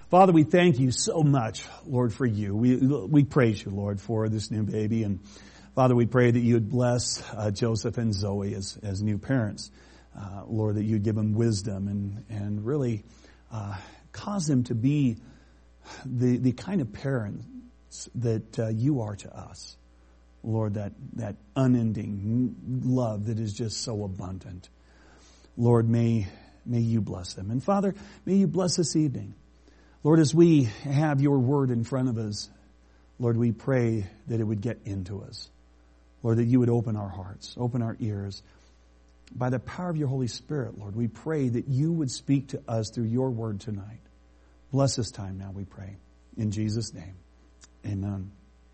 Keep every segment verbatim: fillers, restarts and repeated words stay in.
Father, we thank you so much, Lord, for you. We we praise you, Lord, for this new baby. And Father, we pray that you would bless uh, Joseph and Zoe as, as new parents. Uh, Lord, that you'd give them wisdom and, and really uh, cause them to be the, the kind of parents that uh, you are to us. Lord, that, that unending love that is just so abundant. Lord, may, may you bless them. And Father, may you bless this evening. Lord, as we have your word in front of us, Lord, we pray that it would get into us. Lord, that you would open our hearts, open our ears. By the power of your Holy Spirit, Lord, we pray that you would speak to us through your word tonight. Bless this time now, we pray. In Jesus' name, amen.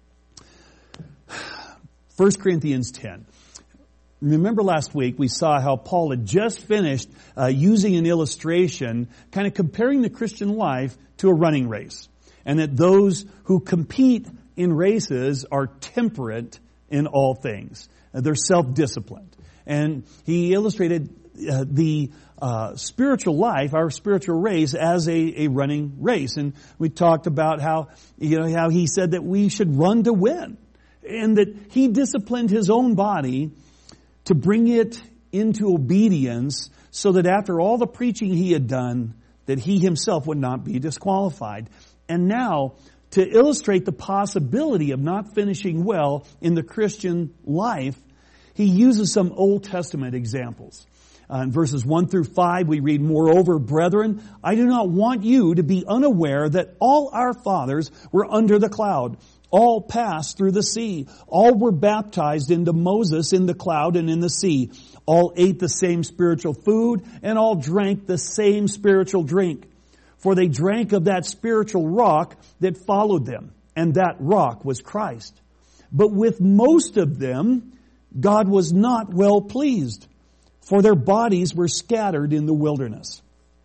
First Corinthians ten. Remember last week we saw how Paul had just finished uh, using an illustration, kind of comparing the Christian life to a running race. And that those who compete in races are temperate in all things. Uh, they're self-disciplined. And he illustrated uh, the uh, spiritual life, our spiritual race, as a, a running race. And we talked about how, you know, how he said that we should run to win. And that he disciplined his own body to bring it into obedience so that after all the preaching he had done, that he himself would not be disqualified. And now, to illustrate the possibility of not finishing well in the Christian life, he uses some Old Testament examples. Uh, in verses one through five, we read, "Moreover, brethren, I do not want you to be unaware that all our fathers were under the cloud. All passed through the sea. All were baptized into Moses in the cloud and in the sea. All ate the same spiritual food, and all drank the same spiritual drink. For they drank of that spiritual rock that followed them, and that rock was Christ. But with most of them, God was not well pleased, for their bodies were scattered in the wilderness."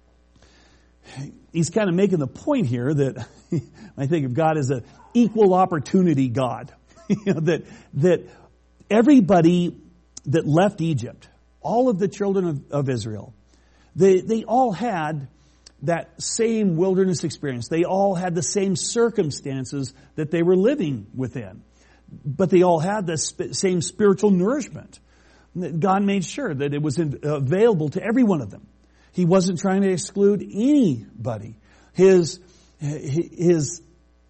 He's kind of making the point here that I think of God as an equal opportunity God. You know, that that everybody that left Egypt, all of the children of, of Israel, they they all had that same wilderness experience. They all had the same circumstances that they were living within. But they all had the sp- same spiritual nourishment. God made sure that it was in, available to every one of them. He wasn't trying to exclude anybody. His, his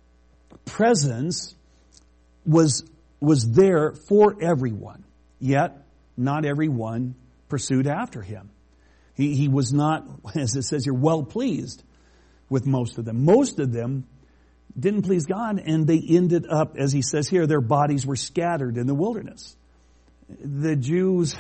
presence was, was there for everyone. Yet, not everyone pursued after him. He, he was not, as it says here, well pleased with most of them. Most of them didn't please God, and they ended up, as he says here, their bodies were scattered in the wilderness. The Jews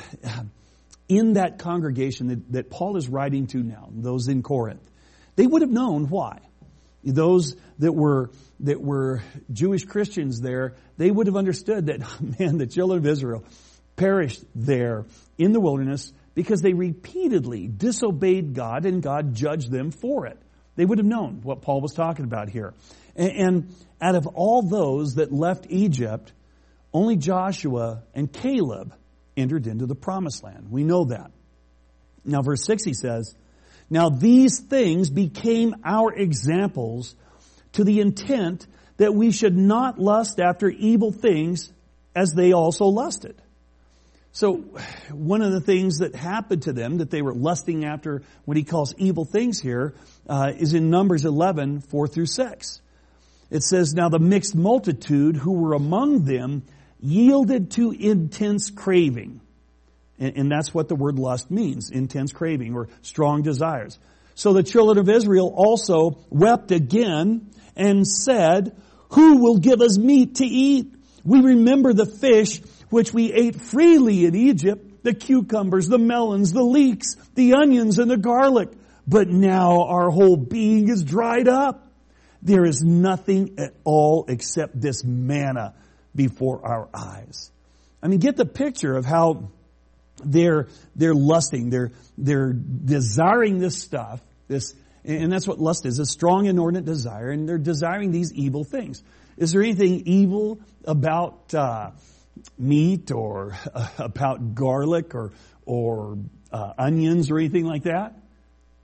in that congregation that, that Paul is writing to now, those in Corinth, they would have known why. Those that were that were Jewish Christians there, they would have understood that, man, the children of Israel perished there in the wilderness because they repeatedly disobeyed God, and God judged them for it. They would have known what Paul was talking about here. And, and out of all those that left Egypt, only Joshua and Caleb entered into the promised land. We know that. Now, verse six, he says, "Now these things became our examples to the intent that we should not lust after evil things as they also lusted." So, one of the things that happened to them, that they were lusting after what he calls evil things here, uh, is in Numbers eleven, four through six. It says, "Now the mixed multitude who were among them yielded to intense craving." And, and that's what the word lust means, intense craving or strong desires. "So the children of Israel also wept again and said, 'Who will give us meat to eat? We remember the fish which we ate freely in Egypt, the cucumbers, the melons, the leeks, the onions, and the garlic. But now our whole being is dried up. There is nothing at all except this manna before our eyes.'" I mean, get the picture of how they're they're lusting, they're they're desiring this stuff, this, and that's what lust is, a strong inordinate desire, and they're desiring these evil things. Is there anything evil about uh, meat or uh, about garlic or or uh, onions or anything like that?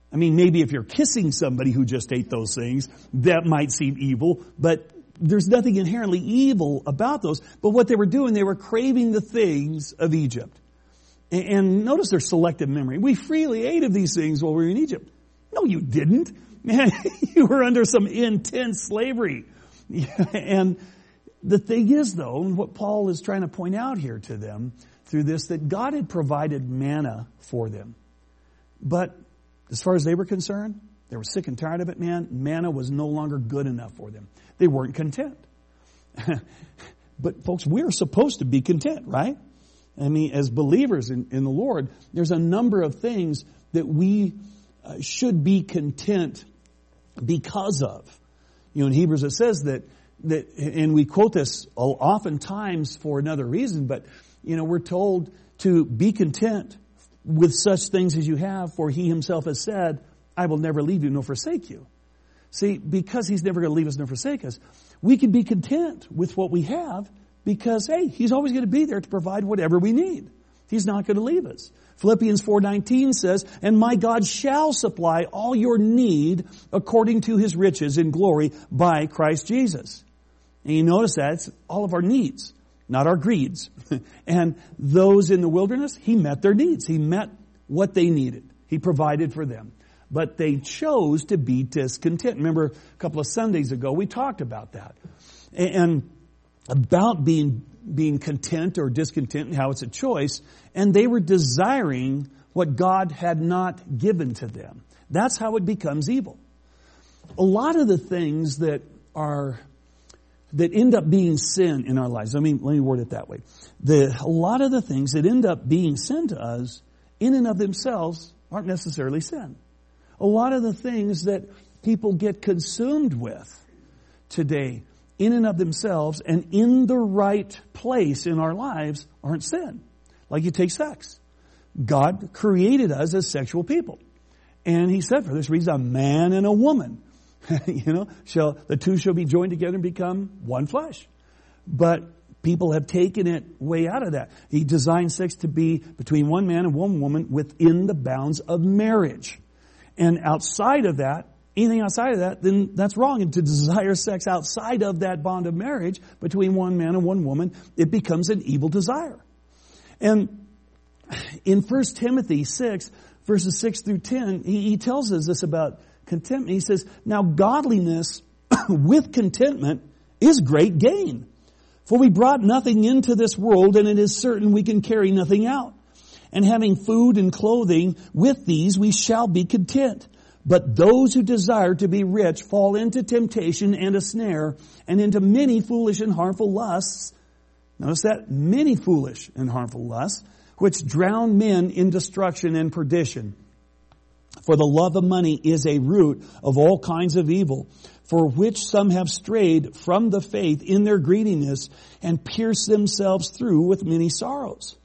I mean, maybe if you're kissing somebody who just ate those things, that might seem evil, but there's nothing inherently evil about those. But what they were doing, they were craving the things of Egypt. And notice their selective memory. We freely ate of these things while we were in Egypt. No, you didn't. Man, you were under some intense slavery. And the thing is, though, and what Paul is trying to point out here to them through this, that God had provided manna for them. But as far as they were concerned, they were sick and tired of it, man. Manna was no longer good enough for them. They weren't content. But folks, we're supposed to be content, right? I mean, as believers in, in the Lord, there's a number of things that we uh, should be content because of. You know, in Hebrews it says that, that, and we quote this oftentimes for another reason, but, you know, we're told to be content with such things as you have, for He Himself has said, I will never leave you nor forsake you. See, because He's never going to leave us nor forsake us, we can be content with what we have because, hey, He's always going to be there to provide whatever we need. He's not going to leave us. Philippians four nineteen says, and my God shall supply all your need according to His riches in glory by Christ Jesus. And you notice that it's all of our needs, not our greeds. And those in the wilderness, He met their needs. He met what they needed. He provided for them. But they chose to be discontent. Remember, a couple of Sundays ago, we talked about that. And about being being content or discontent and how it's a choice. And they were desiring what God had not given to them. That's how it becomes evil. A lot of the things that are that end up being sin in our lives. I mean, let me word it that way. The, a lot of the things that end up being sin to us, in and of themselves, aren't necessarily sin. A lot of the things that people get consumed with today, in and of themselves and in the right place in our lives, aren't sin. Like you take sex. God created us as sexual people. And He said, for this reason, a man and a woman, you know, shall, the two shall be joined together and become one flesh. But people have taken it way out of that. He designed sex to be between one man and one woman within the bounds of marriage. And outside of that, anything outside of that, then that's wrong. And to desire sex outside of that bond of marriage between one man and one woman, it becomes an evil desire. And in First Timothy six, verses six through ten, he, he tells us this about contentment. He says, now godliness with contentment is great gain. For we brought nothing into this world, and it is certain we can carry nothing out. And having food and clothing, with these we shall be content. But those who desire to be rich fall into temptation and a snare, and into many foolish and harmful lusts. Notice that, many foolish and harmful lusts, which drown men in destruction and perdition. For the love of money is a root of all kinds of evil, for which some have strayed from the faith in their greediness, and pierced themselves through with many sorrows.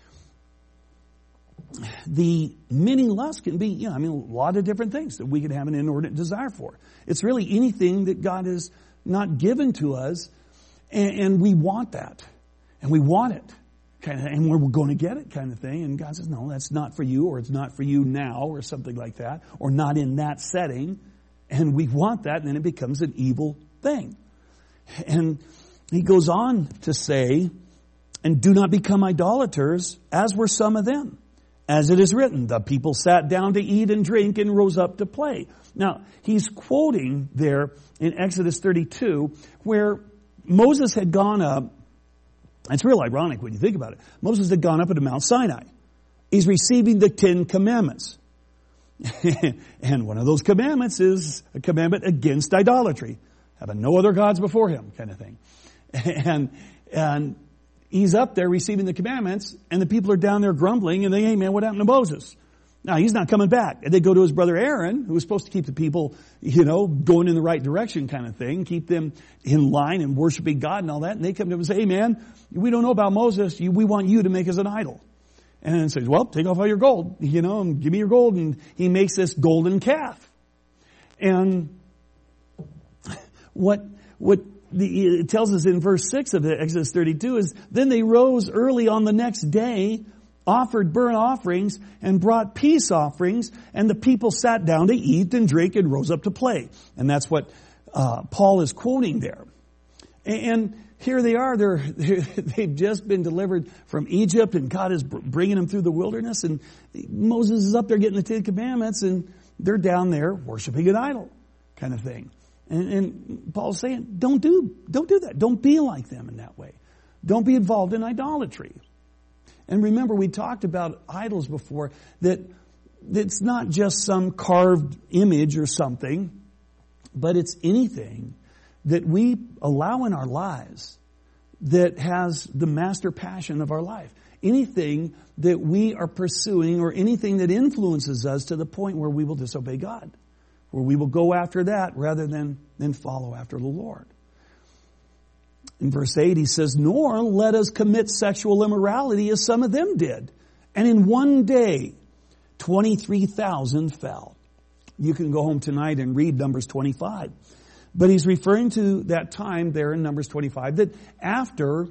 The many lusts can be, you know, I mean, a lot of different things that we could have an inordinate desire for. It's really anything that God has not given to us, and, and we want that, and we want it, kind of, and we're going to get it, kind of thing. And God says, no, that's not for you, or it's not for you now, or something like that, or not in that setting. And we want that, and then it becomes an evil thing. And He goes on to say, and do not become idolaters, as were some of them. As it is written, the people sat down to eat and drink and rose up to play. Now, he's quoting there in Exodus thirty-two, where Moses had gone up. It's real ironic when you think about it. Moses had gone up to Mount Sinai. He's receiving the Ten Commandments. And one of those commandments is a commandment against idolatry. Having no other gods before Him, kind of thing. And, and, He's up there receiving the commandments, and the people are down there grumbling, and they, hey man, what happened to Moses? Now, he's not coming back. And they go to his brother Aaron, who was supposed to keep the people, you know, going in the right direction kind of thing, keep them in line and worshiping God and all that. And they come to him and say, hey man, we don't know about Moses. We want you to make us an idol. And he says, well, take off all your gold, you know, and give me your gold. And he makes this golden calf. And what, what, The, it tells us in verse six of Exodus thirty-two is, then they rose early on the next day offered burnt offerings and brought peace offerings, and the people sat down to eat and drink and rose up to play. And that's what uh, Paul is quoting there. And here they are, they're, they've just been delivered from Egypt, and God is bringing them through the wilderness, and Moses is up there getting the Ten Commandments, and they're down there worshiping an idol kind of thing. And, and Paul's saying, don't do, don't do that. Don't be like them in that way. Don't be involved in idolatry. And remember, we talked about idols before, that it's not just some carved image or something, but it's anything that we allow in our lives that has the master passion of our life. Anything that we are pursuing, or anything that influences us to the point where we will disobey God, where we will go after that rather than, than follow after the Lord. In verse eight, he says, nor let us commit sexual immorality as some of them did. And in one day, twenty-three thousand fell. You can go home tonight and read Numbers twenty-five. But he's referring to that time there in Numbers twenty-five, that after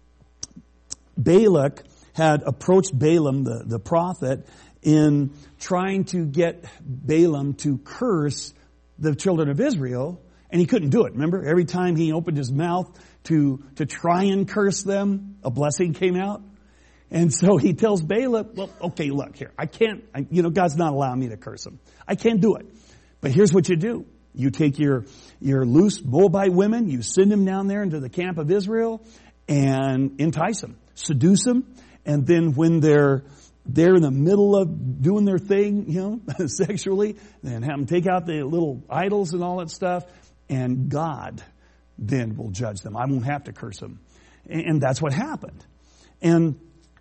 Balak had approached Balaam, the, the prophet, in trying to get Balaam to curse the children of Israel, and he couldn't do it. Remember, every time he opened his mouth to, to try and curse them, a blessing came out. And so he tells Balak, well, okay, look here, I can't, I, you know, God's not allowing me to curse them. I can't do it. But here's what you do. You take your, your loose Moabite women, you send them down there into the camp of Israel and entice them, seduce them, and then when they're they're in the middle of doing their thing, you know, sexually, then have them take out the little idols and all that stuff, and God then will judge them. I won't have to curse them. And that's what happened. And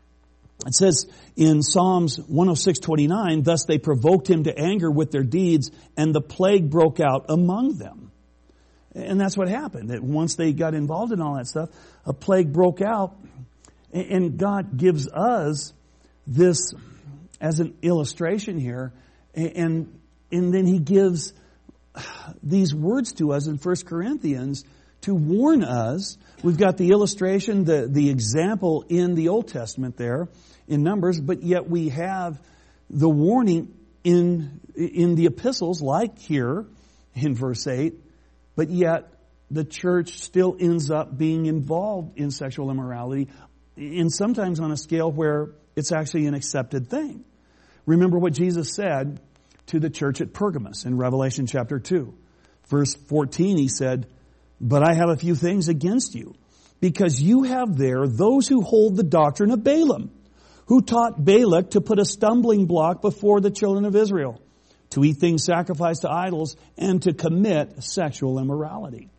it says in Psalms one oh six twenty-nine, thus they provoked him to anger with their deeds, and the plague broke out among them. And that's what happened. That once they got involved in all that stuff, a plague broke out, and God gives us this as an illustration here, and and then he gives these words to us in First Corinthians to warn us. We've got the illustration, the, the example in the Old Testament there in Numbers, but yet we have the warning in in the epistles, like here in verse eight, but yet the church still ends up being involved in sexual immorality, and sometimes on a scale where it's actually an accepted thing. Remember what Jesus said to the church at Pergamos in Revelation chapter two. Verse fourteen, he said, but I have a few things against you, because you have there those who hold the doctrine of Balaam, who taught Balak to put a stumbling block before the children of Israel, to eat things sacrificed to idols, and to commit sexual immorality.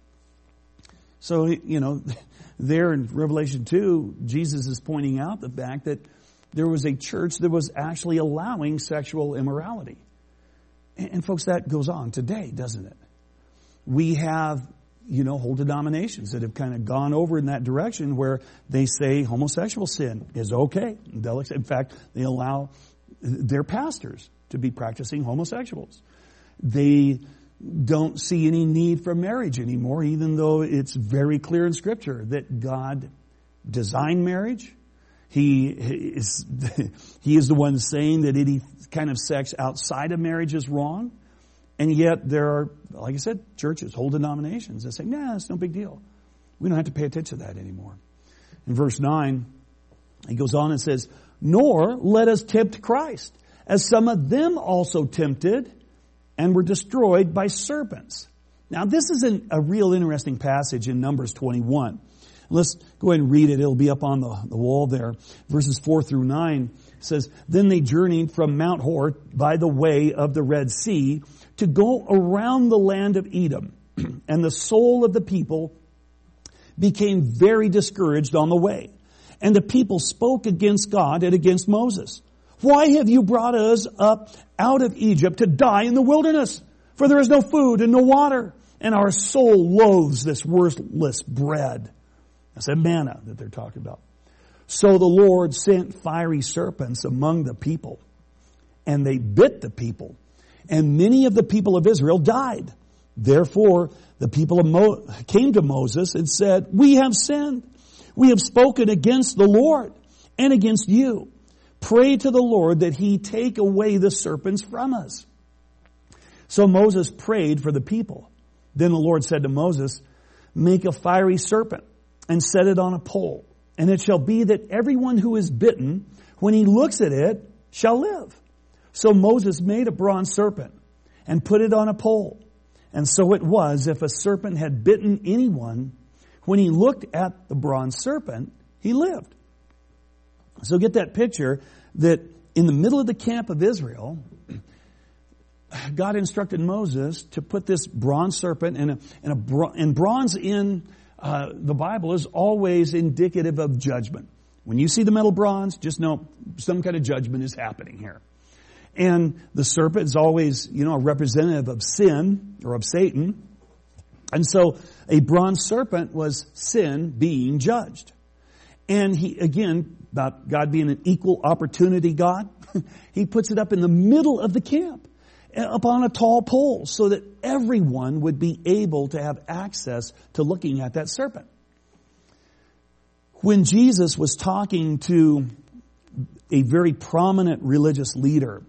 So, you know, there in Revelation two, Jesus is pointing out the fact that there was a church that was actually allowing sexual immorality. And, and folks, that goes on today, doesn't it? We have, you know, whole denominations that have kind of gone over in that direction where they say homosexual sin is okay. They'll, in fact, they allow their pastors to be practicing homosexuals. They don't see any need for marriage anymore, even though it's very clear in Scripture that God designed marriage. He is, he is the one saying that any kind of sex outside of marriage is wrong. And yet there are, like I said, churches, whole denominations that say, nah, it's no big deal. We don't have to pay attention to that anymore. In verse nine, he goes on and says, nor let us tempt Christ, as some of them also tempted and were destroyed by serpents. Now this is an, a real interesting passage in Numbers twenty-one. Let's go ahead and read it. It'll be up on the, the wall there. Verses four through nine says, then they journeyed from Mount Hor by the way of the Red Sea to go around the land of Edom. And the soul of the people became very discouraged on the way. And the people spoke against God and against Moses. Why have you brought us up out of Egypt to die in the wilderness? For there is no food and no water, and our soul loathes this worthless bread. That's that manna that they're talking about. So the Lord sent fiery serpents among the people, and they bit the people, and many of the people of Israel died. Therefore, the people of Mo- came to Moses and said, we have sinned. We have spoken against the Lord and against you. Pray to the Lord that He take away the serpents from us. So Moses prayed for the people. Then the Lord said to Moses, make a fiery serpent and set it on a pole. And it shall be that everyone who is bitten, when he looks at it, shall live. So Moses made a bronze serpent and put it on a pole. And so it was, if a serpent had bitten anyone, when he looked at the bronze serpent, he lived. So get that picture that in the middle of the camp of Israel, God instructed Moses to put this bronze serpent, and, a, and, a bro- and bronze in uh, the Bible is always indicative of judgment. When you see the metal bronze, just know some kind of judgment is happening here. And the serpent is always, you know, a representative of sin or of Satan. And so a bronze serpent was sin being judged. And he, again, about God being an equal opportunity God, He puts it up in the middle of the camp, up on a tall pole, so that everyone would be able to have access to looking at that serpent. When Jesus was talking to a very prominent religious leader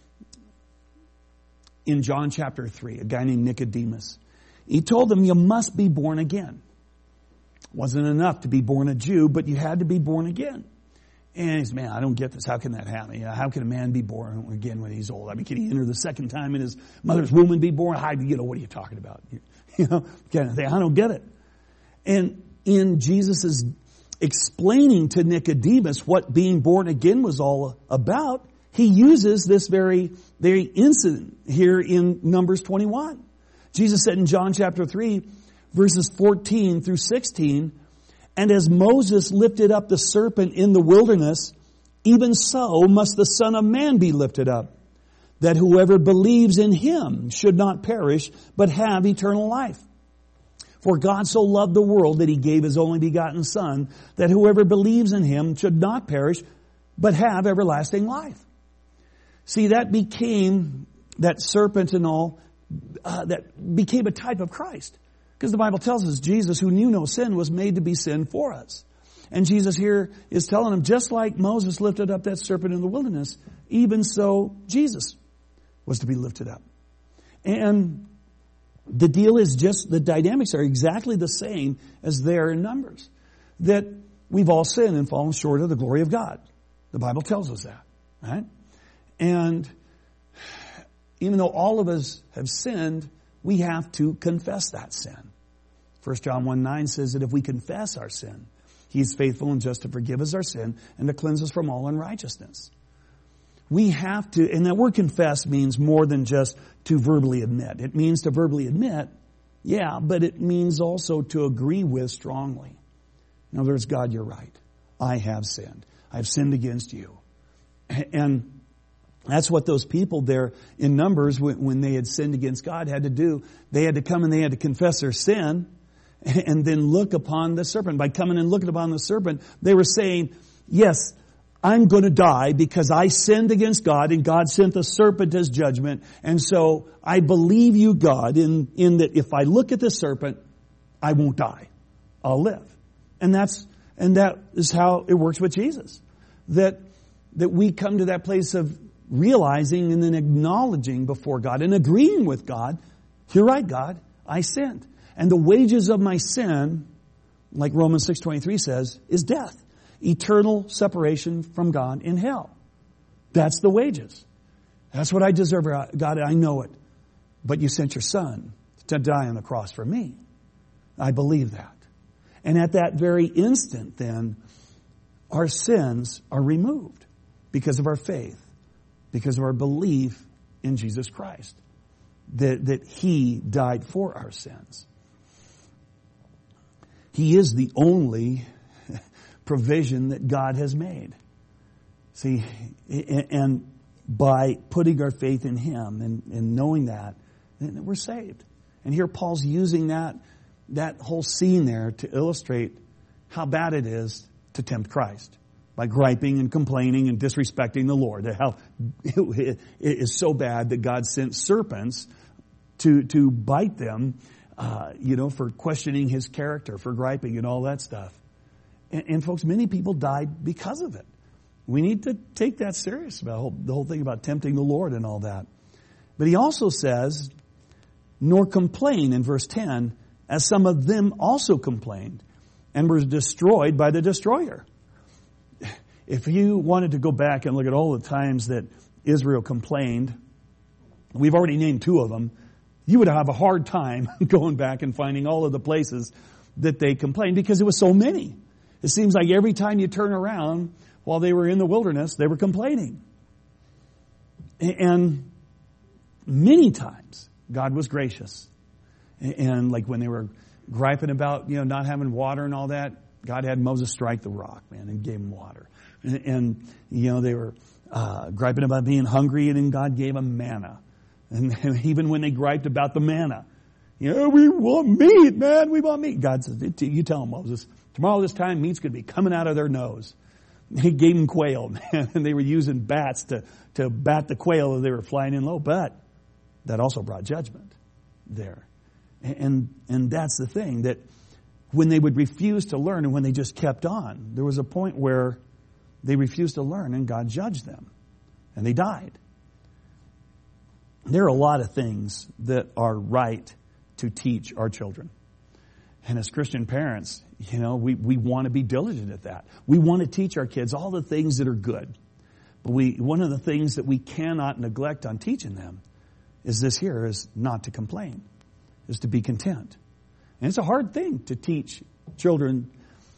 in John chapter three, a guy named Nicodemus, He told them, you must be born again. It wasn't enough to be born a Jew, but you had to be born again. And he's, man, I don't get this. How can that happen? You know, how can a man be born again when he's old? I mean, can he enter the second time in his mother's womb and be born? How, you know, what are you talking about? You know, kind of thing. I don't get it. And in Jesus' explaining to Nicodemus what being born again was all about, he uses this very, very incident here in Numbers twenty-one. Jesus said in John chapter three, verses fourteen through sixteen, and as Moses lifted up the serpent in the wilderness, even so must the Son of Man be lifted up, that whoever believes in Him should not perish, but have eternal life. For God so loved the world that He gave His only begotten Son, that whoever believes in Him should not perish, but have everlasting life. See, that became, that serpent and all, uh, that became a type of Christ. Because the Bible tells us Jesus, who knew no sin, was made to be sin for us. And Jesus here is telling him, just like Moses lifted up that serpent in the wilderness, even so Jesus was to be lifted up. And the deal is just, the dynamics are exactly the same as there in Numbers. That we've all sinned and fallen short of the glory of God. The Bible tells us that, right? And even though all of us have sinned, we have to confess that sin. First John one nine says that if we confess our sin, He is faithful and just to forgive us our sin and to cleanse us from all unrighteousness. We have to, and that word confess means more than just to verbally admit. It means to verbally admit, yeah, but it means also to agree with strongly. In other words, God, you're right. I have sinned. I've sinned against you. And that's what those people there in Numbers, when they had sinned against God, had to do. They had to come and they had to confess their sin and then look upon the serpent. By coming and looking upon the serpent, they were saying, yes, I'm going to die because I sinned against God and God sent the serpent as judgment. And so I believe you, God, in, in that if I look at the serpent, I won't die. I'll live. And that's, and that is how it works with Jesus. That, that we come to that place of realizing and then acknowledging before God and agreeing with God, you're right, God, I sinned. And the wages of my sin, like Romans six twenty-three says, is death. Eternal separation from God in hell. That's the wages. That's what I deserve. God, I know it. But you sent your Son to die on the cross for me. I believe that. And at that very instant then, our sins are removed because of our faith, because of our belief in Jesus Christ, that, that He died for our sins. He is the only provision that God has made. See, and by putting our faith in Him and, and knowing that, then we're saved. And here Paul's using that, that whole scene there to illustrate how bad it is to tempt Christ by griping and complaining and disrespecting the Lord. How it is so bad that God sent serpents to, to bite them, uh, you know, for questioning His character, for griping and all that stuff. And, and folks, many people died because of it. we need to take that serious about whole, the whole thing about tempting the Lord and all that. But he also says, nor complain in verse ten, as some of them also complained and were destroyed by the destroyer. If you wanted to go back and look at all the times that Israel complained, we've already named two of them, you would have a hard time going back and finding all of the places that they complained because it was so many. It seems like every time you turn around while they were in the wilderness, they were complaining. And many times God was gracious. And like when they were griping about, you know, not having water and all that, God had Moses strike the rock, man, and gave him water. And, and you know, they were uh, griping about being hungry, and then God gave them manna. And, and even when they griped about the manna, you know, we want meat, man, we want meat. God says, you tell them, Moses, tomorrow this time meat's going to be coming out of their nose. He gave them quail, man, and they were using bats to, to bat the quail as they were flying in low. But that also brought judgment there. And, and that's the thing, that when they would refuse to learn and when they just kept on, there was a point where they refused to learn and God judged them. And they died. There are a lot of things that are right to teach our children. And as Christian parents, you know, we, we want to be diligent at that. We want to teach our kids all the things that are good. But we one of the things that we cannot neglect on teaching them is this here, is not to complain, is to be content. And it's a hard thing to teach children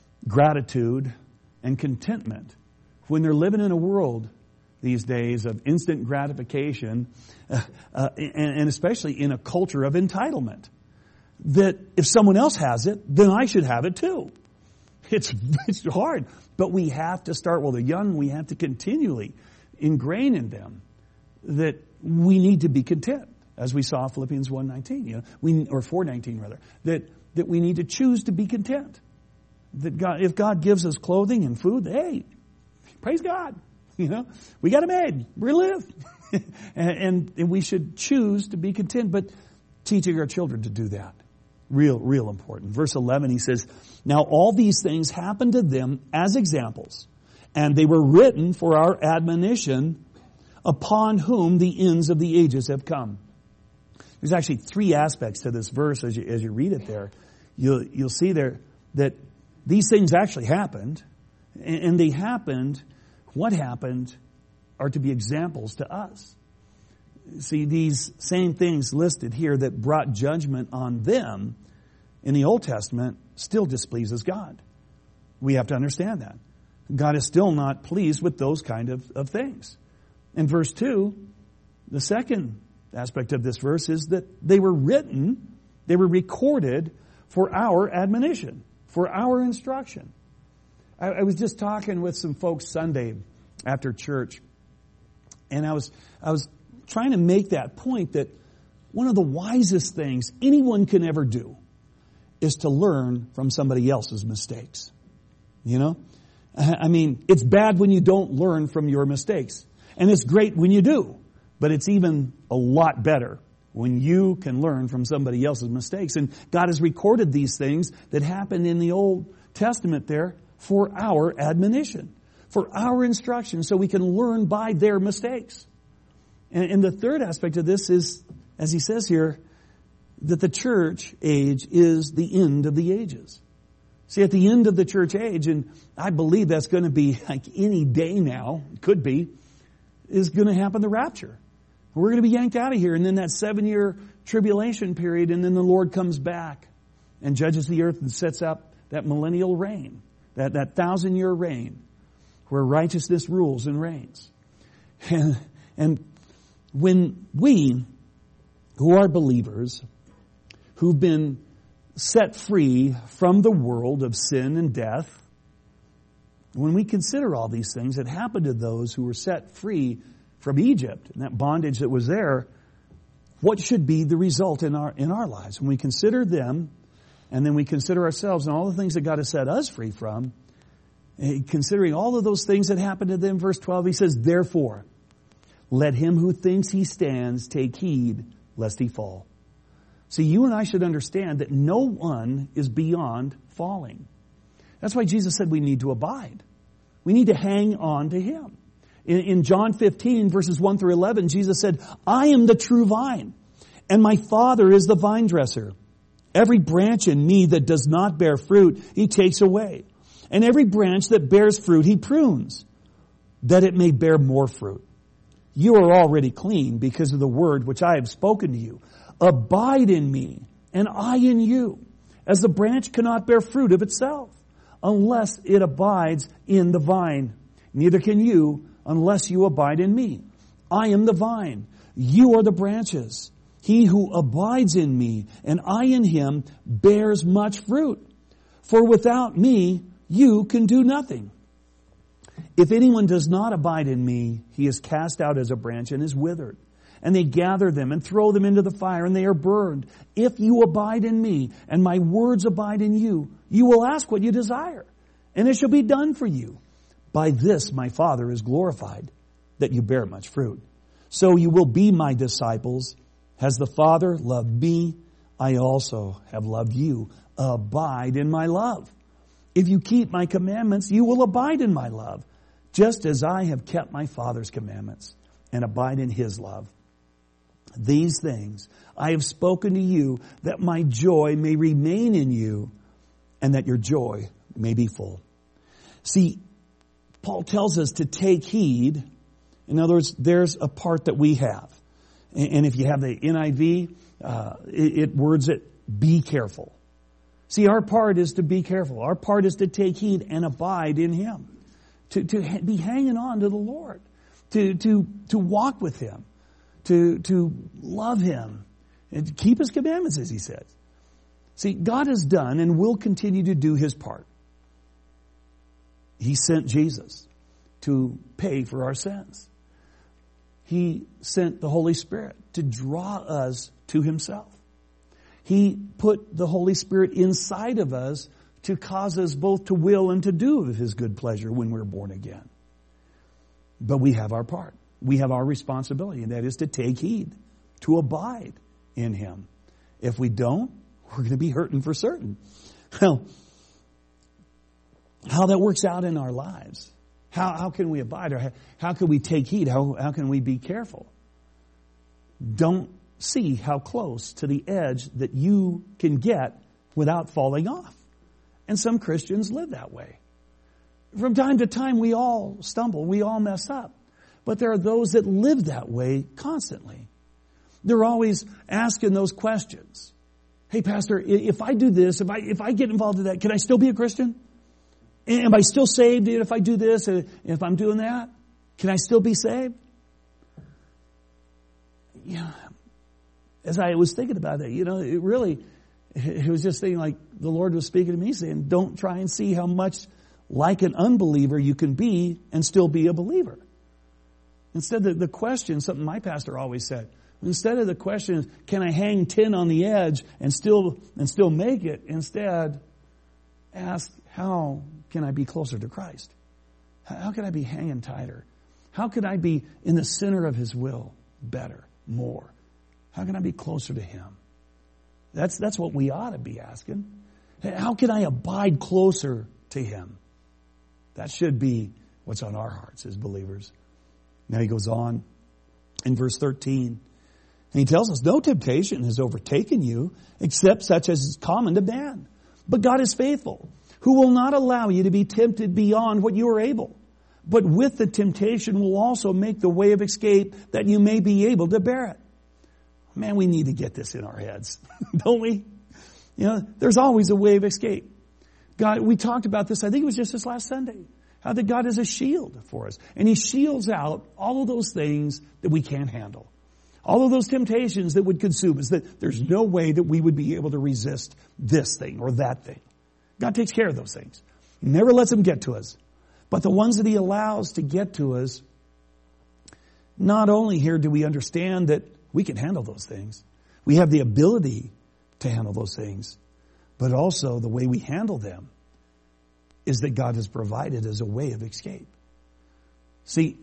gratitude and contentment when they're living in a world these days of instant gratification, uh, uh, and, and especially in a culture of entitlement. That if someone else has it, then I should have it too. It's, it's hard. But we have to start while they're young. We have to continually ingrain in them that we need to be content. As we saw Philippians one nineteen, you know, we, or four nineteen rather, that, that we need to choose to be content. That God, if God gives us clothing and food, hey, praise God. You know, we got it made. We're going to live. and, and, and we should choose to be content, but teaching our children to do that. Real, real important. Verse eleven, he says, now all these things happened to them as examples, and they were written for our admonition, upon whom the ends of the ages have come. There's actually three aspects to this verse as you, as you read it there. You'll, you'll see there that these things actually happened, and, and they happened, what happened, are to be examples to us. See, these same things listed here that brought judgment on them in the Old Testament still displeases God. We have to understand that. God is still not pleased with those kind of, of things. In verse two, the second aspect of this verse is that they were written, they were recorded for our admonition, for our instruction. I, I was just talking with some folks Sunday after church, and I was I was trying to make that point that one of the wisest things anyone can ever do is to learn from somebody else's mistakes. You know? I mean, it's bad when you don't learn from your mistakes. And it's great when you do. But it's even a lot better when you can learn from somebody else's mistakes. And God has recorded these things that happened in the Old Testament there for our admonition, for our instruction, so we can learn by their mistakes. And, and the third aspect of this is, as he says here, that the church age is the end of the ages. See, at the end of the church age, and I believe that's going to be like any day now, could be, is going to happen the rapture. We're going to be yanked out of here, and then that seven-year tribulation period, and then the Lord comes back and judges the earth and sets up that millennial reign, that, that thousand-year reign, where righteousness rules and reigns. And, and when we, who are believers, who've been set free from the world of sin and death, when we consider all these things that happened to those who were set free from Egypt and that bondage that was there, what should be the result in our in our lives? When we consider them, and then we consider ourselves and all the things that God has set us free from, considering all of those things that happened to them, verse twelve, he says, therefore, let him who thinks he stands take heed lest he fall. See, you and I should understand that no one is beyond falling. That's why Jesus said we need to abide. We need to hang on to Him. In, in John fifteen, verses one through eleven, Jesus said, I am the true vine, and my Father is the vine dresser. Every branch in me that does not bear fruit, He takes away. And every branch that bears fruit, He prunes, that it may bear more fruit. You are already clean because of the word which I have spoken to you. Abide in me, and I in you, as the branch cannot bear fruit of itself, unless it abides in the vine. Neither can you, unless you abide in me. I am the vine, you are the branches. He who abides in me, and I in him, bears much fruit. For without me, you can do nothing. If anyone does not abide in me, he is cast out as a branch and is withered. And they gather them and throw them into the fire, and they are burned. If you abide in me, and my words abide in you, you will ask what you desire, and it shall be done for you. By this my Father is glorified, that you bear much fruit. So you will be my disciples. As the Father loved me, I also have loved you. Abide in my love. If you keep my commandments, you will abide in my love, just as I have kept my Father's commandments and abide in His love. These things I have spoken to you, that my joy may remain in you, and that your joy may be full. See, Paul tells us to take heed. In other words, there's a part that we have. And if you have the N I V, uh, it, it words it, be careful. See, our part is to be careful. Our part is to take heed and abide in Him. To, to ha- be hanging on to the Lord. To, to, to walk with Him. To, to love Him. And to keep His commandments, as He says. See, God has done and will continue to do His part. He sent Jesus to pay for our sins. He sent the Holy Spirit to draw us to Himself. He put the Holy Spirit inside of us to cause us both to will and to do of His good pleasure when we're born again. But we have our part. We have our responsibility, and that is to take heed, to abide in Him. If we don't, we're going to be hurting for certain. Well, how that works out in our lives. How, how can we abide? Or how, how can we take heed? How, how can we be careful? Don't see how close to the edge that you can get without falling off. And some Christians live that way. From time to time, we all stumble. We all mess up. But there are those that live that way constantly. They're always asking those questions. Hey, Pastor, if I do this, if I, if I get involved in that, can I still be a Christian? Am I still saved if I do this? If I'm doing that? Can I still be saved? Yeah. As I was thinking about that, you know, it really, it was just thinking like the Lord was speaking to me saying, don't try and see how much like an unbeliever you can be and still be a believer. Instead, the, the question, something my pastor always said, instead of the question, can I hang tin on the edge and still, and still make it? Instead, ask, how can I be closer to Christ? How can I be hanging tighter? How can I be in the center of His will better, more? How can I be closer to Him? That's, that's what we ought to be asking. How can I abide closer to Him? That should be what's on our hearts as believers. Now he goes on in verse thirteen. And he tells us, no temptation has overtaken you except such as is common to man. But God is faithful, who will not allow you to be tempted beyond what you are able. But with the temptation will also make the way of escape that you may be able to bear it. Man, we need to get this in our heads, don't we? You know, there's always a way of escape. God, we talked about this, I think it was just this last Sunday, how that God is a shield for us. And He shields out all of those things that we can't handle. All of those temptations that would consume us, that there's no way that we would be able to resist this thing or that thing. God takes care of those things. He never lets them get to us. But the ones that He allows to get to us, not only here do we understand that we can handle those things. We have the ability to handle those things. But also the way we handle them is that God has provided as a way of escape. See,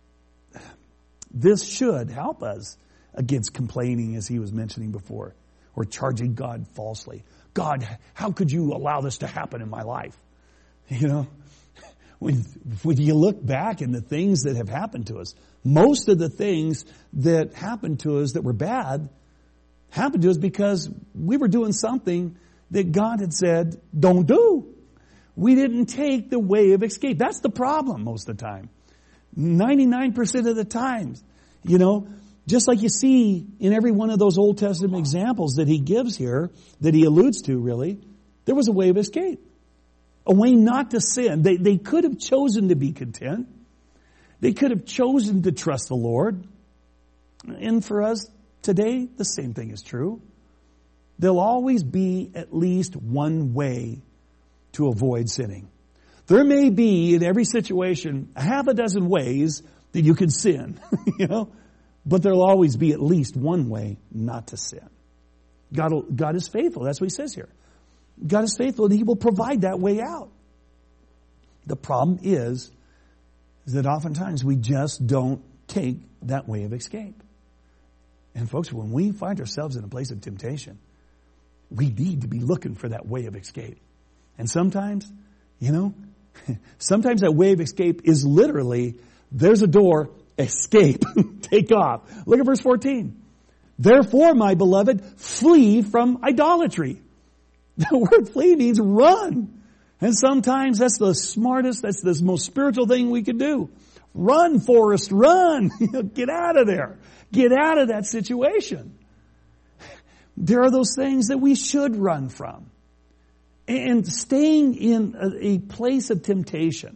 this should help us against complaining, as he was mentioning before. or charging God falsely. God, how could you allow this to happen in my life? You know, when, when you look back in the things that have happened to us, most of the things that happened to us that were bad happened to us because we were doing something that God had said, don't do. We didn't take the way of escape. That's the problem most of the time. ninety-nine percent of the times, you know, just like you see in every one of those Old Testament examples that he gives here, that he alludes to really, there was a way of escape. A way not to sin. They, they could have chosen to be content. They could have chosen to trust the Lord. And for us today, the same thing is true. There'll always be at least one way to avoid sinning. There may be in every situation a half a dozen ways that you can sin, you know, but there'll always be at least one way not to sin. God, will, God is faithful. That's what he says here. God is faithful and he will provide that way out. The problem is, is that oftentimes we just don't take that way of escape. And folks, when we find ourselves in a place of temptation, we need to be looking for that way of escape. And sometimes, you know, sometimes that way of escape is literally, there's a door, escape, take off. Look at verse fourteen. Therefore, my beloved, flee from idolatry. The word flee means run. And sometimes that's the smartest, that's the most spiritual thing we could do. Run, Forrest, run. Get out of there. Get out of that situation. There are those things that we should run from. And staying in a, a place of temptation.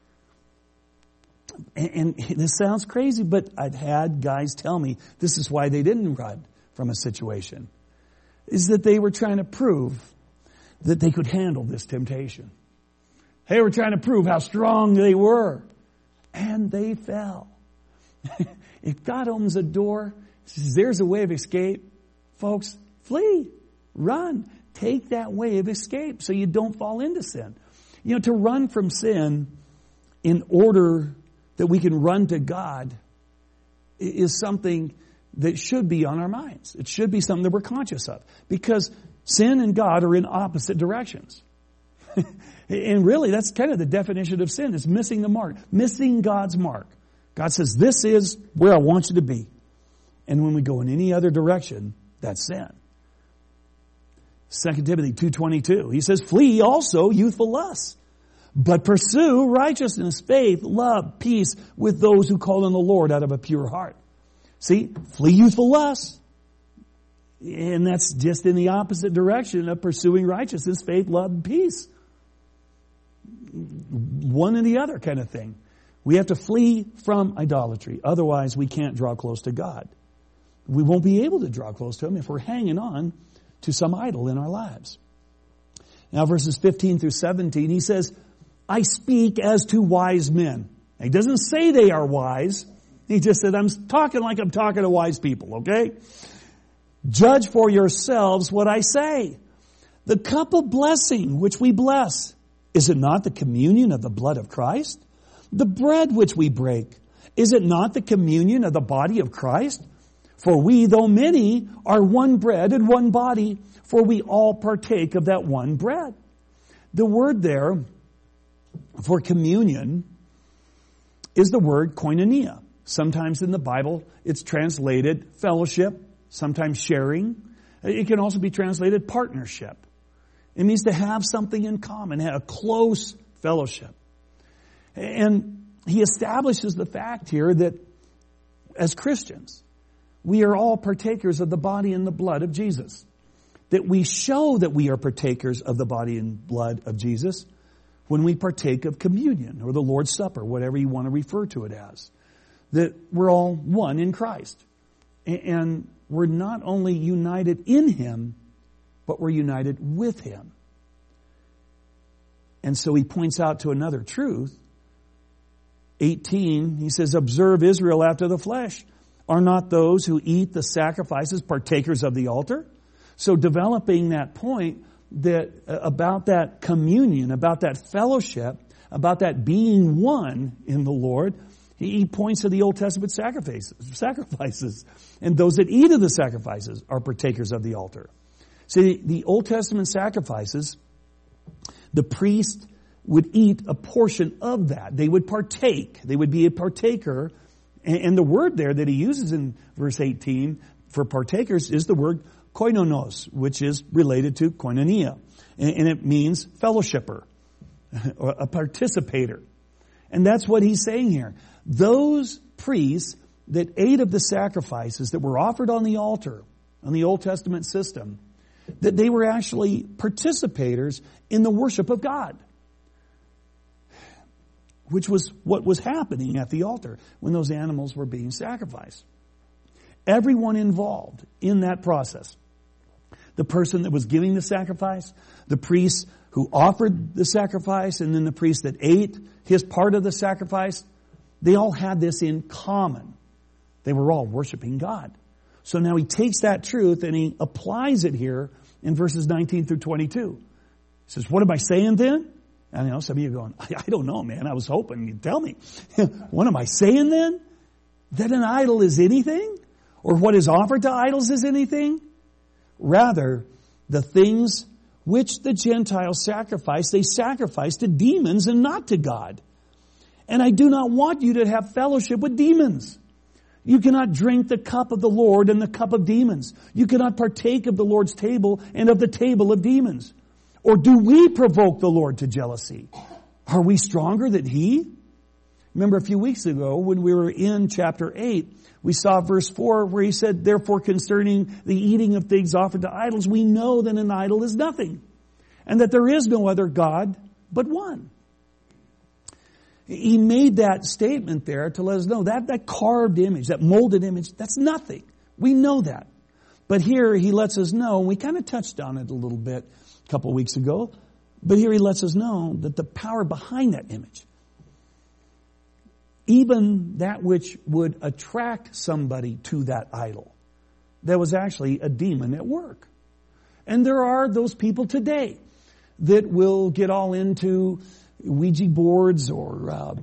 And, and this sounds crazy, but I've had guys tell me this is why they didn't run from a situation. Is that they were trying to prove that they could handle this temptation. They were trying to prove how strong they were. And they fell. If God opens a door, says there's a way of escape, folks, flee, run. Take that way of escape so you don't fall into sin. You know, to run from sin in order that we can run to God is something that should be on our minds. It should be something that we're conscious of. Because sin and God are in opposite directions. And really, that's kind of the definition of sin. It's missing the mark. Missing God's mark. God says, this is where I want you to be. And when we go in any other direction, that's sin. Second Timothy two twenty-two, he says, flee also youthful lusts, but pursue righteousness, faith, love, peace with those who call on the Lord out of a pure heart. See, flee youthful lusts. And that's just in the opposite direction of pursuing righteousness, faith, love, and peace. One and the other kind of thing. We have to flee from idolatry. Otherwise, we can't draw close to God. We won't be able to draw close to Him if we're hanging on to some idol in our lives. Now, verses fifteen through seventeen, he says, I speak as to wise men. He doesn't say they are wise. He just said, I'm talking like I'm talking to wise people, okay? Judge for yourselves what I say. The cup of blessing which we bless, is it not the communion of the blood of Christ? The bread which we break, is it not the communion of the body of Christ? For we, though many, are one bread and one body, for we all partake of that one bread. The word there for communion is the word koinonia. Sometimes in the Bible, it's translated fellowship, sometimes sharing. It can also be translated partnership. It means to have something in common, have a close fellowship. And he establishes the fact here that as Christians, we are all partakers of the body and the blood of Jesus. That we show that we are partakers of the body and blood of Jesus when we partake of communion or the Lord's Supper, whatever you want to refer to it as. That we're all one in Christ. And we're not only united in Him, but we're united with Him. And so he points out to another truth. eighteen, he says, observe Israel after the flesh. Are not those who eat the sacrifices partakers of the altar? So developing that point that uh, about that communion, about that fellowship, about that being one in the Lord, he, he points to the Old Testament sacrifices, sacrifices. And those that eat of the sacrifices are partakers of the altar. See, the Old Testament sacrifices, the priest would eat a portion of that. They would partake. They would be a partaker. And the word there that he uses in verse eighteen for partakers is the word koinonos, which is related to koinonia. And it means fellowshipper, a participator. And that's what he's saying here. Those priests that ate of the sacrifices that were offered on the altar, on the Old Testament system, that they were actually participators in the worship of God, which was what was happening at the altar when those animals were being sacrificed. Everyone involved in that process, the person that was giving the sacrifice, the priest who offered the sacrifice, and then the priest that ate his part of the sacrifice, they all had this in common. They were all worshiping God. So now he takes that truth and he applies it here in verses nineteen through twenty-two. He says, what am I saying then? And you know, some of you are going, I, I don't know, man. I was hoping you'd tell me. What am I saying then? That an idol is anything? Or what is offered to idols is anything? Rather, the things which the Gentiles sacrifice, they sacrifice to demons and not to God. And I do not want you to have fellowship with demons. You cannot drink the cup of the Lord and the cup of demons. You cannot partake of the Lord's table and of the table of demons. Or do we provoke the Lord to jealousy? Are we stronger than He? Remember a few weeks ago when we were in chapter eight, we saw verse four where he said, therefore concerning the eating of things offered to idols, we know that an idol is nothing, and that there is no other God but one. He made that statement there to let us know that that carved image, that molded image, that's nothing. We know that. But here he lets us know, and we kind of touched on it a little bit a couple of weeks ago, but here he lets us know that the power behind that image, even that which would attract somebody to that idol, there was actually a demon at work. And there are those people today that will get all into Ouija boards or uh,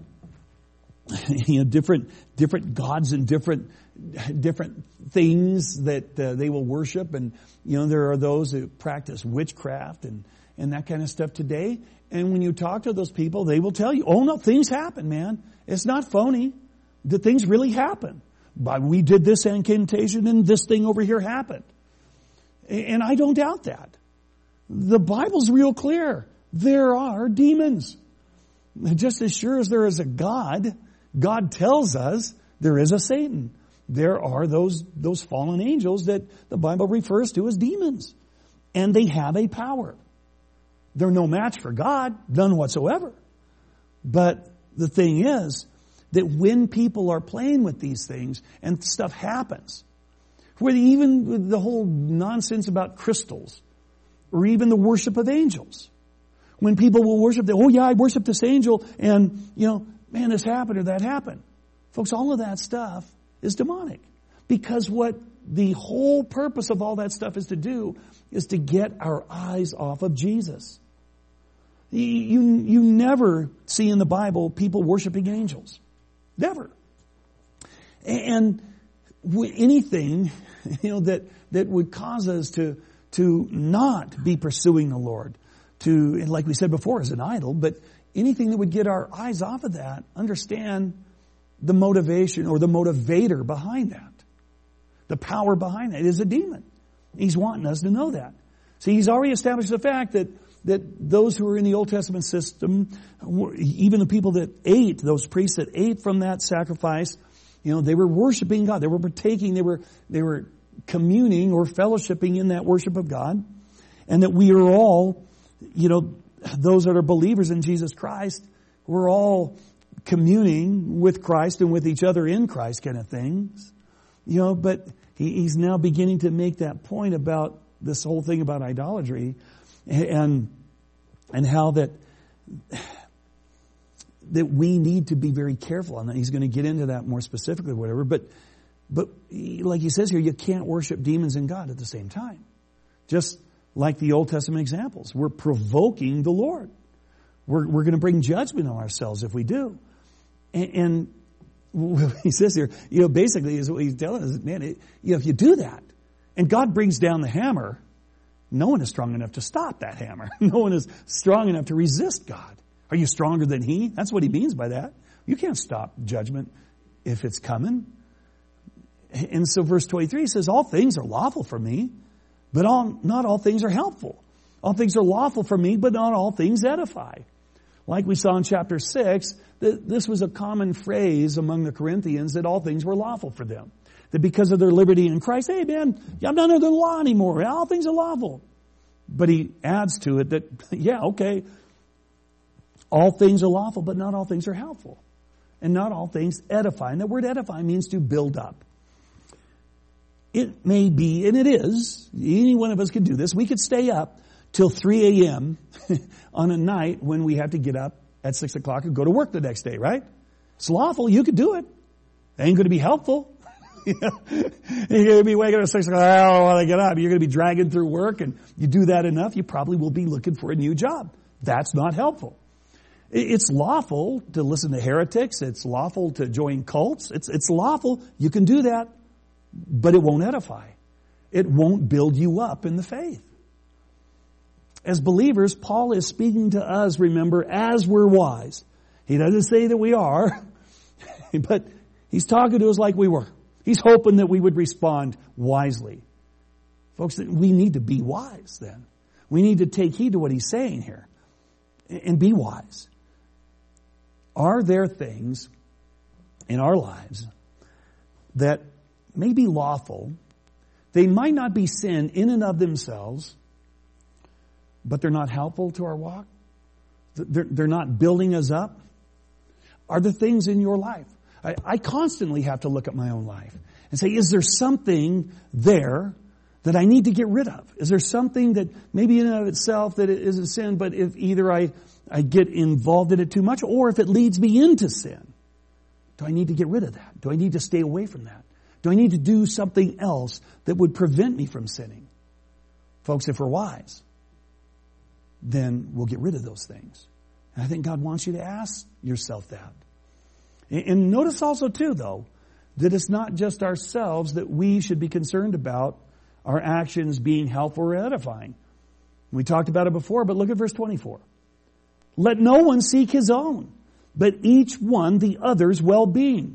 you know different different gods and different different things that uh, they will worship. And you know there are those that practice witchcraft and and that kind of stuff today. And when you talk to those people, they will tell you, oh no, things happen, man. It's not phony. The things really happen. But we did this incantation and this thing over here happened. And I don't doubt that. The Bible's real clear. There are demons. Just as sure as there is a God, God tells us there is a Satan. There are those, those fallen angels that the Bible refers to as demons. And they have a power. They're no match for God, none whatsoever. But the thing is that when people are playing with these things and stuff happens, where even the whole nonsense about crystals or even the worship of angels, when people will worship, they, oh yeah, I worship this angel and, you know, man, this happened or that happened. Folks, all of that stuff is demonic. Because what the whole purpose of all that stuff is to do is to get our eyes off of Jesus. You, you never see in the Bible people worshiping angels. Never. And anything, you know, that, that would cause us to, to not be pursuing the Lord, to, like we said before, as an idol, but anything that would get our eyes off of that, understand the motivation or the motivator behind that. The power behind that is a demon. He's wanting us to know that. See, he's already established the fact that that those who were in the Old Testament system, even the people that ate, those priests that ate from that sacrifice, you know, they were worshiping God. They were partaking, they were, they were communing or fellowshipping in that worship of God. And that we are all, you know, those that are believers in Jesus Christ, we're all communing with Christ and with each other in Christ kind of things. You know, but he, he's now beginning to make that point about this whole thing about idolatry. And and how that that we need to be very careful on that. He's going to get into that more specifically, whatever. But but like he says here, you can't worship demons and God at the same time. Just like the Old Testament examples, we're provoking the Lord. We're we're going to bring judgment on ourselves if we do. And, and what he says here, you know, basically is what he's telling us, man, it, you know, if you do that, and God brings down the hammer. no one is strong enough to stop that hammer. No one is strong enough to resist God. Are you stronger than He? That's what He means by that. You can't stop judgment if it's coming. And so verse twenty-three says, all things are lawful for me, but all, not all things are helpful. All things are lawful for me, but not all things edify. Like we saw in chapter six, that this was a common phrase among the Corinthians that all things were lawful for them. That because of their liberty in Christ, hey man, I'm not under the law anymore. All things are lawful. But he adds to it that, yeah, okay, all things are lawful, but not all things are helpful. And not all things edify. And the word edify means to build up. It may be, and it is, any one of us could do this. We could stay up till three a.m. on a night when we have to get up at six o'clock and go to work the next day, right? It's lawful. You could do it. It ain't going to be helpful. You know? You're going to be waking up at six o'clock. I don't want to get up. You're going to be dragging through work, and you do that enough, you probably will be looking for a new job. That's not helpful. It's lawful to listen to heretics. It's lawful to join cults. It's, it's lawful. You can do that, but it won't edify. It won't build you up in the faith. As believers, Paul is speaking to us, remember, as we're wise. He doesn't say that we are, but he's talking to us like we were. He's hoping that we would respond wisely. Folks, we need to be wise then. We need to take heed to what he's saying here and be wise. Are there things in our lives that may be lawful? They might not be sin in and of themselves, but they're not helpful to our walk? They're, they're not building us up? Are there things in your life? I, I constantly have to look at my own life and say, is there something there that I need to get rid of? Is there something that maybe in and of itself that it isn't sin, but if either I, I get involved in it too much or if it leads me into sin, do I need to get rid of that? Do I need to stay away from that? Do I need to do something else that would prevent me from sinning? Folks, if we're wise, then we'll get rid of those things. And I think God wants you to ask yourself that. And notice also too, though, that it's not just ourselves that we should be concerned about our actions being helpful or edifying. We talked about it before, but look at verse twenty-four. Let no one seek his own, but each one the other's well-being.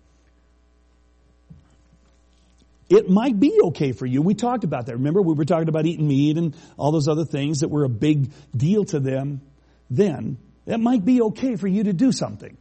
It might be okay for you. We talked about that. Remember, we were talking about eating meat and all those other things that were a big deal to them then. It might be okay for you to do something.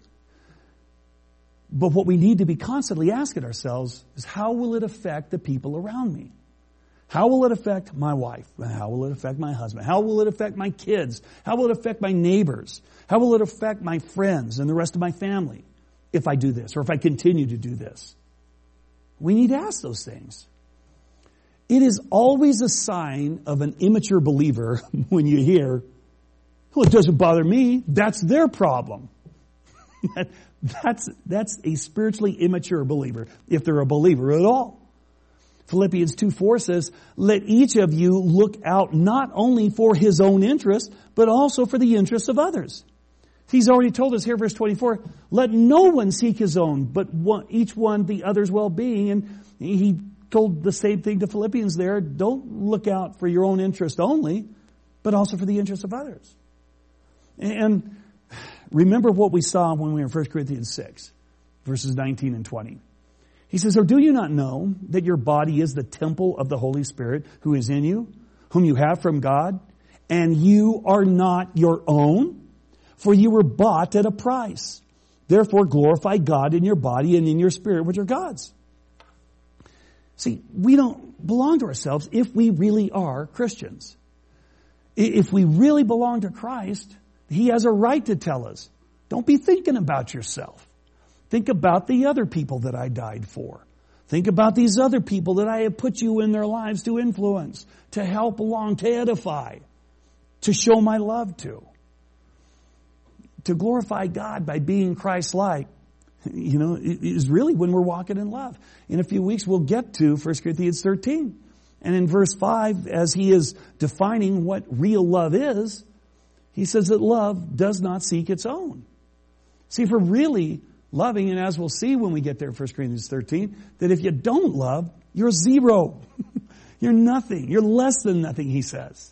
But what we need to be constantly asking ourselves is, how will it affect the people around me? How will it affect my wife? How will it affect my husband? How will it affect my kids? How will it affect my neighbors? How will it affect my friends and the rest of my family if I do this or if I continue to do this? We need to ask those things. It is always a sign of an immature believer when you hear, well, it doesn't bother me. That's their problem. That's, that's a spiritually immature believer, if they're a believer at all. Philippians two four says, let each of you look out not only for his own interest, but also for the interests of others. He's already told us here, verse twenty-four, let no one seek his own, but one, each one the other's well-being. And he told the same thing to Philippians there. Don't look out for your own interest only, but also for the interests of others. And remember what we saw when we were in First Corinthians six, verses nineteen and twenty. He says, or do you not know that your body is the temple of the Holy Spirit who is in you, whom you have from God, and you are not your own? For you were bought at a price. Therefore glorify God in your body and in your spirit, which are God's. See, we don't belong to ourselves if we really are Christians. If we really belong to Christ, He has a right to tell us, don't be thinking about yourself. Think about the other people that I died for. Think about these other people that I have put you in their lives to influence, to help along, to edify, to show my love to. To glorify God by being Christ-like, you know, is really when we're walking in love. In a few weeks, we'll get to First Corinthians thirteen. And in verse five, as he is defining what real love is, he says that love does not seek its own. See, if we're really loving, and as we'll see when we get there in First Corinthians thirteen, that if you don't love, you're zero. You're nothing. You're less than nothing, he says.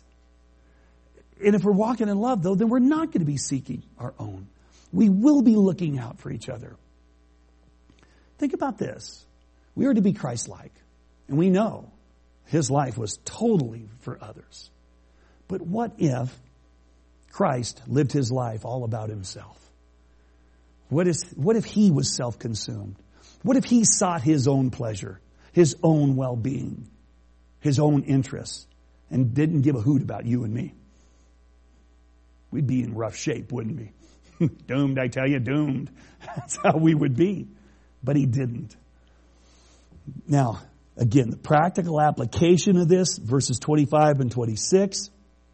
And if we're walking in love, though, then we're not going to be seeking our own. We will be looking out for each other. Think about this. We are to be Christ-like. And we know his life was totally for others. But what if Christ lived his life all about himself? What is, what if he was self-consumed? What if he sought his own pleasure, his own well-being, his own interests, and didn't give a hoot about you and me? We'd be in rough shape, wouldn't we? Doomed, I tell you, doomed. That's how we would be. But he didn't. Now, again, the practical application of this, verses twenty-five and twenty-six.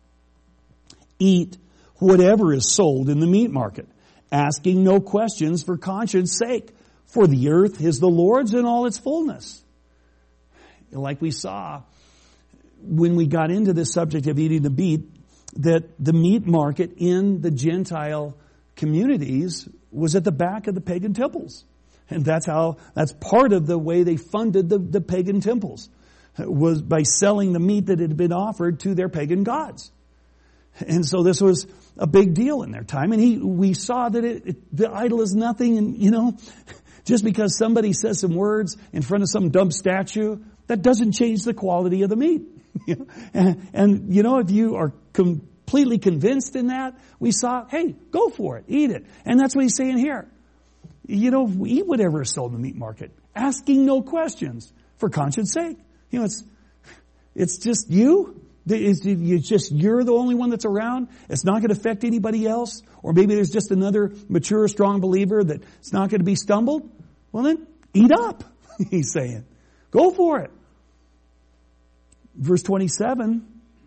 Eat whatever is sold in the meat market, asking no questions for conscience sake. For the earth is the Lord's in all its fullness. Like we saw when we got into this subject of eating the meat, that the meat market in the Gentile communities was at the back of the pagan temples. And that's how, that's part of the way they funded the, the pagan temples, was by selling the meat that had been offered to their pagan gods. And so this was a big deal in their time. And he, we saw that it, it, the idol is nothing. And, you know, just because somebody says some words in front of some dumb statue, that doesn't change the quality of the meat. and, and, you know, if you are completely convinced in that, we saw, hey, go for it, eat it. And that's what he's saying here. You know, eat whatever is sold in the meat market, asking no questions for conscience sake. You know, it's, it's just you. It's just, you're the only one that's around. It's not going to affect anybody else. Or maybe there's just another mature, strong believer that it's not going to be stumbled. Well then, eat up, he's saying. Go for it. Verse twenty-seven,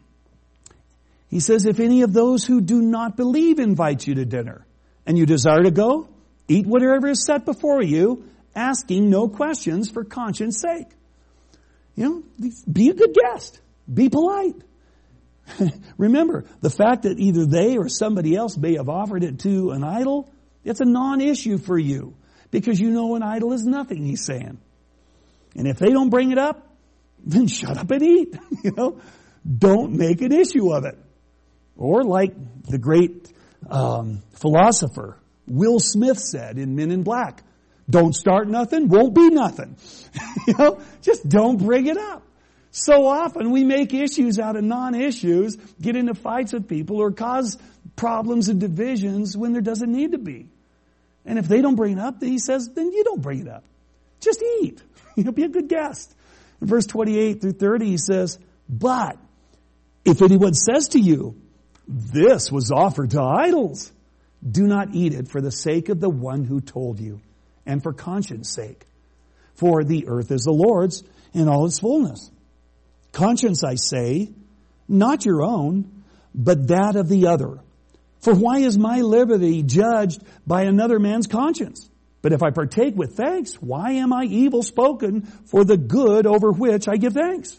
he says, if any of those who do not believe invite you to dinner, and you desire to go, eat whatever is set before you, asking no questions for conscience sake. You know, be a good guest. Be polite. Remember, the fact that either they or somebody else may have offered it to an idol, it's a non-issue for you. Because you know an idol is nothing, he's saying. And if they don't bring it up, then shut up and eat. You know, don't make an issue of it. Or like the great um, philosopher Will Smith said in Men in Black, don't start nothing, won't be nothing. You know, just don't bring it up. So often we make issues out of non-issues, get into fights with people, or cause problems and divisions when there doesn't need to be. And if they don't bring it up, then he says, then you don't bring it up. Just eat. You know, be a good guest. In verse twenty-eight through thirty, he says, but if anyone says to you, this was offered to idols, do not eat it for the sake of the one who told you, and for conscience sake. For the earth is the Lord's in all its fullness. Conscience, I say, not your own, but that of the other. For why is my liberty judged by another man's conscience? But if I partake with thanks, why am I evil spoken for the good over which I give thanks?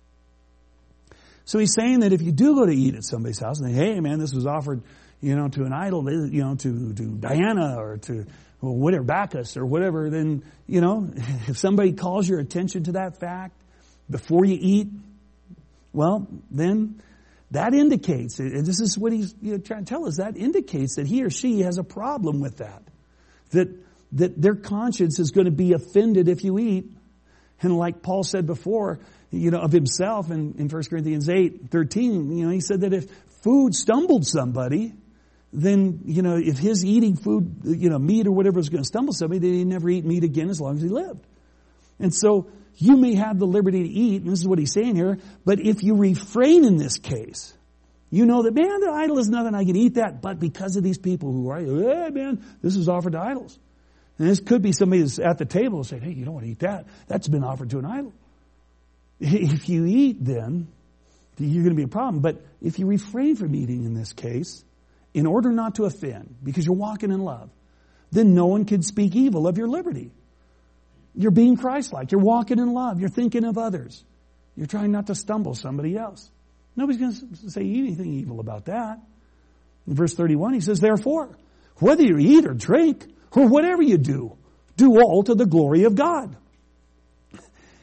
So he's saying that if you do go to eat at somebody's house and they, hey man, this was offered, you know, to an idol, you know, to, to Diana or to well, whatever, Bacchus or whatever, then, you know, if somebody calls your attention to that fact before you eat, well, then that indicates, and this is what he's you know, trying to tell us, that indicates that he or she has a problem with that. That, that their conscience is going to be offended if you eat. And like Paul said before, you know, of himself in, in First Corinthians eight thirteen, you know, he said that if food stumbled somebody, then, you know, if his eating food, you know, meat or whatever was going to stumble somebody, then he'd never eat meat again as long as he lived. And so you may have the liberty to eat, and this is what he's saying here, but if you refrain in this case, you know that, man, the idol is nothing, I can eat that, but because of these people who are, hey, man, this is offered to idols. And this could be somebody that's at the table saying, hey, you don't want to eat that. That's been offered to an idol. If you eat, then you're going to be a problem. But if you refrain from eating in this case, in order not to offend, because you're walking in love, then no one can speak evil of your liberty. You're being Christ-like. You're walking in love. You're thinking of others. You're trying not to stumble somebody else. Nobody's going to say anything evil about that. In verse thirty-one, he says, therefore, whether you eat or drink, or whatever you do, do all to the glory of God.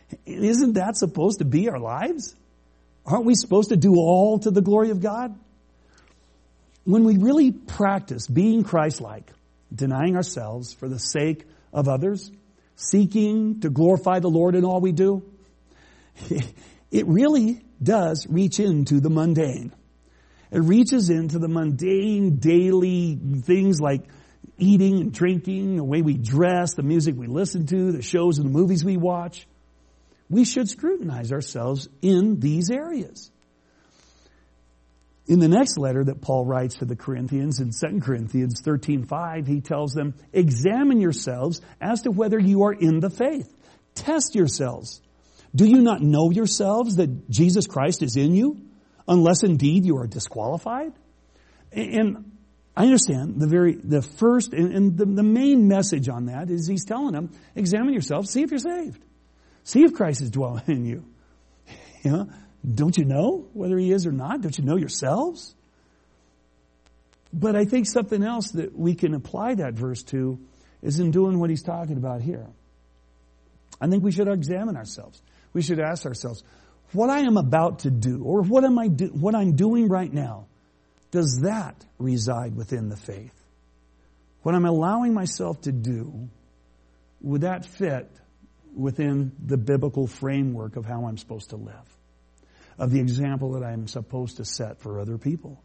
Isn't that supposed to be our lives? Aren't we supposed to do all to the glory of God? When we really practice being Christ-like, denying ourselves for the sake of others, seeking to glorify the Lord in all we do, it really does reach into the mundane. It reaches into the mundane daily things like eating and drinking, the way we dress, the music we listen to, the shows and the movies we watch. We should scrutinize ourselves in these areas. In the next letter that Paul writes to the Corinthians, in Second Corinthians thirteen five, he tells them, examine yourselves as to whether you are in the faith. Test yourselves. Do you not know yourselves that Jesus Christ is in you, unless indeed you are disqualified? And I understand the very, the first and, and the, the main message on that is he's telling them, examine yourselves, see if you're saved. See if Christ is dwelling in you. You know, don't you know whether he is or not? Don't you know yourselves? But I think something else that we can apply that verse to is in doing what he's talking about here. I think we should examine ourselves. We should ask ourselves, what I am about to do, or what am I do, what I'm doing right now, does that reside within the faith? What I'm allowing myself to do, would that fit within the biblical framework of how I'm supposed to live, of the example that I'm supposed to set for other people?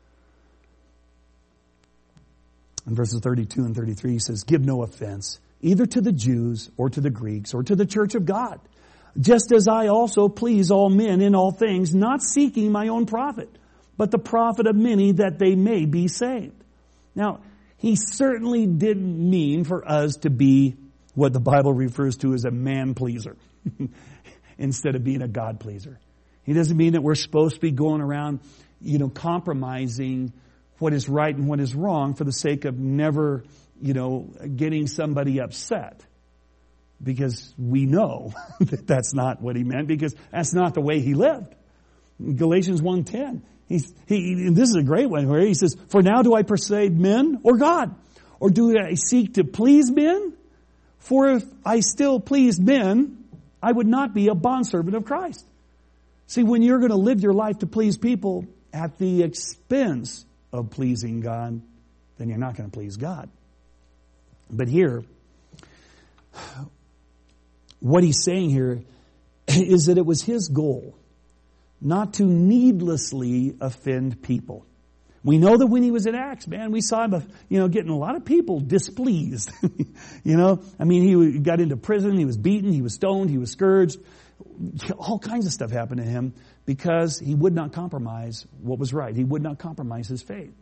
In verses thirty-two and thirty-three, he says, give no offense, either to the Jews or to the Greeks or to the church of God, just as I also please all men in all things, not seeking my own profit, but the profit of many, that they may be saved. Now, he certainly didn't mean for us to be what the Bible refers to as a man pleaser instead of being a God pleaser. He doesn't mean that we're supposed to be going around, you know, compromising what is right and what is wrong for the sake of never, you know, getting somebody upset. Because we know that that's not what he meant, because that's not the way he lived. Galatians one ten. He's, he, this is a great one where he says, for now do I persuade men or God? Or do I seek to please men? For if I still pleased men, I would not be a bondservant of Christ. See, when you're going to live your life to please people at the expense of pleasing God, then you're not going to please God. But here, what he's saying here is that it was his goal not to needlessly offend people. We know that when he was in Acts, man, we saw him, you know, getting a lot of people displeased. You know, I mean, he got into prison, he was beaten, he was stoned, he was scourged. All kinds of stuff happened to him because he would not compromise what was right. He would not compromise his faith.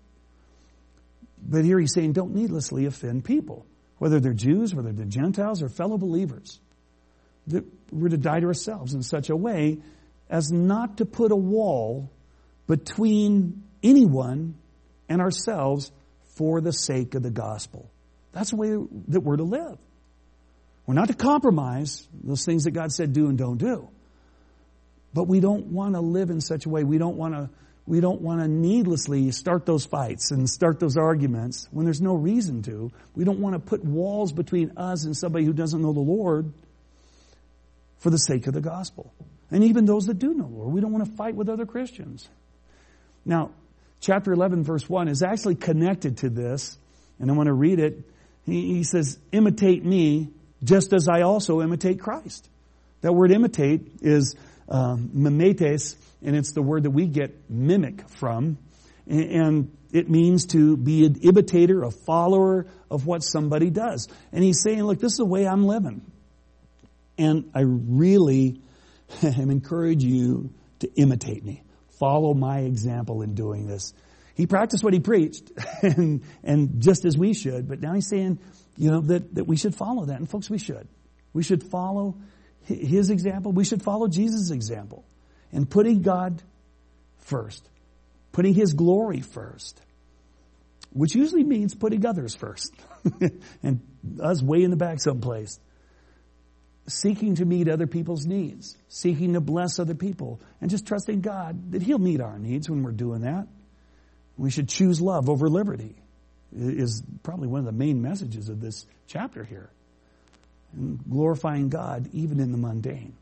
But here he's saying, don't needlessly offend people, whether they're Jews, whether they're Gentiles, or fellow believers. That we're to die to ourselves in such a way as not to put a wall between anyone and ourselves for the sake of the gospel. That's the way that we're to live. We're not to compromise those things that God said do and don't do. But we don't want to live in such a way. We don't want to we don't want to needlessly start those fights and start those arguments when there's no reason to. We don't want to put walls between us and somebody who doesn't know the Lord for the sake of the gospel. And even those that do know the Lord. We don't want to fight with other Christians. Now, chapter eleven, verse one is actually connected to this. And I want to read it. He, he says, imitate me just as I also imitate Christ. That word imitate is um, mimetes, and it's the word that we get mimic from. And, and it means to be an imitator, a follower of what somebody does. And he's saying, look, this is the way I'm living. And I really am encouraging you to imitate me. Follow my example in doing this. He practiced what he preached, and and just as we should. But now he's saying, you know, that, that we should follow that. And folks, we should. We should follow his example. We should follow Jesus' example. And putting God first. Putting his glory first. Which usually means putting others first. And us way in the back someplace. Seeking to meet other people's needs. Seeking to bless other people. And just trusting God that he'll meet our needs when we're doing that. We should choose love over liberty. Is probably one of the main messages of this chapter here. And glorifying God even in the mundane.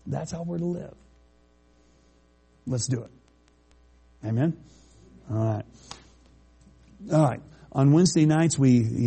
That's how we're to live. Let's do it. Amen? All right. All right. On Wednesday nights, we...